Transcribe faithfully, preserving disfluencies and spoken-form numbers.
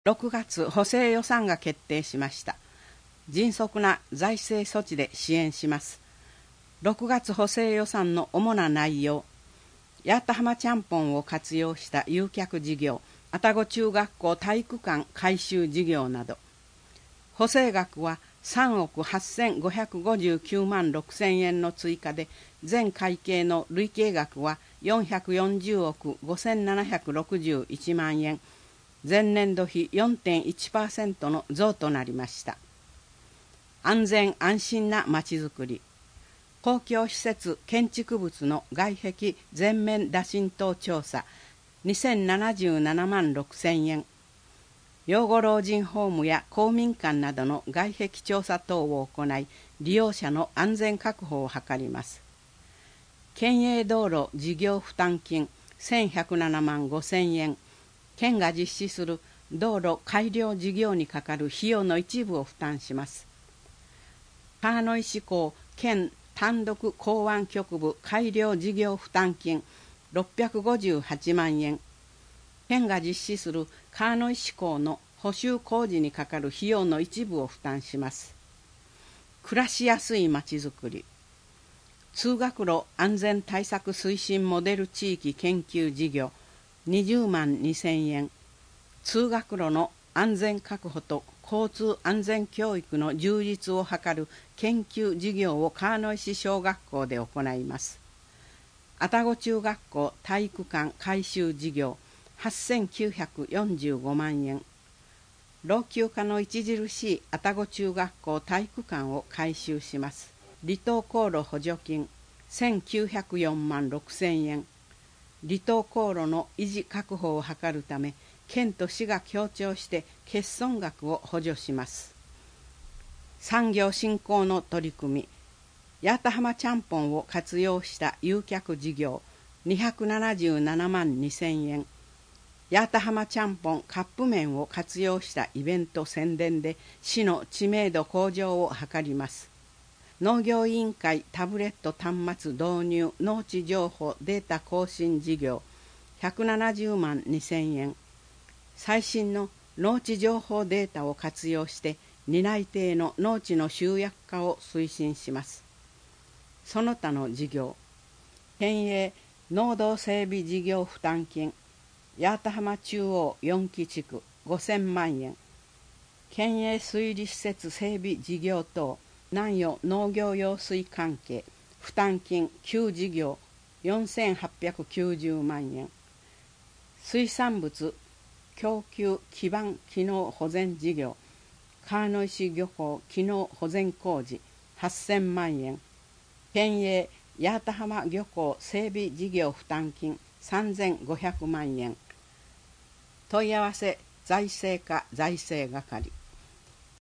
ろくがつ補正予算が決定しました。迅速な財政措置で支援します。ろくがつ補正予算の主な内容、八幡浜ちゃんぽんを活用した誘客事業、愛宕中学校体育館改修事業など。補正額はさんおくはっせんごひゃくごじゅうきゅうまんろくせんえんの追加で、全会計の累計額はよんひゃくよんじゅうおくごせんななひゃくろくじゅういちまんえん、前年度比 よんてんいちパーセント の増となりました。安全安心なまちづくり、公共施設建築物の外壁全面打浸透調査にせんななじゅうななまんろくせんえん、養護老人ホームや公民館などの外壁調査等を行い、利用者の安全確保を図ります。県営道路事業負担金せんひゃくななまんごせんえん、県が実施する道路改良事業にかかる費用の一部を負担します。川野井市港県単独港湾局部改良事業負担金ろっぴゃくごじゅうはちまんえん、県が実施する川野井市港の補修工事にかかる費用の一部を負担します。暮らしやすいまちづくり、通学路安全対策推進モデル地域研究事業にじゅうまんにせんえん、通学路の安全確保と交通安全教育の充実を図る研究事業を川野井市小学校で行います。愛宕中学校体育館改修事業はっせんきゅうひゃくよんじゅうごまんえん、老朽化の著しい愛宕中学校体育館を改修します。離島航路補助金せんきゅうひゃくよんまんろくせんえん、離島航路の維持確保を図るため、県と市が協調して欠損額を補助します。産業振興の取り組み、八幡浜ちゃんぽんを活用した誘客事業にひゃくななじゅうななまんにせんえん、八幡浜ちゃんぽんカップ麺を活用したイベント宣伝で市の知名度向上を図ります。農業委員会タブレット端末導入農地情報データ更新事業ひゃくななじゅうまんにせんえん、最新の農地情報データを活用して担い手への農地の集約化を推進します。その他の事業、県営農道整備事業負担金八幡浜中央よんき地区ごせんまんえん、県営水利施設整備事業等南予農業用水関係負担金きゅう事業よんせんはっぴゃくきゅうじゅうまんえん、水産物供給基盤機能保全事業川野井市漁港機能保全工事はっせんまんえん、県営八幡浜漁港整備事業負担金さんぜんごひゃくまんえん。問い合わせ財政課財政係。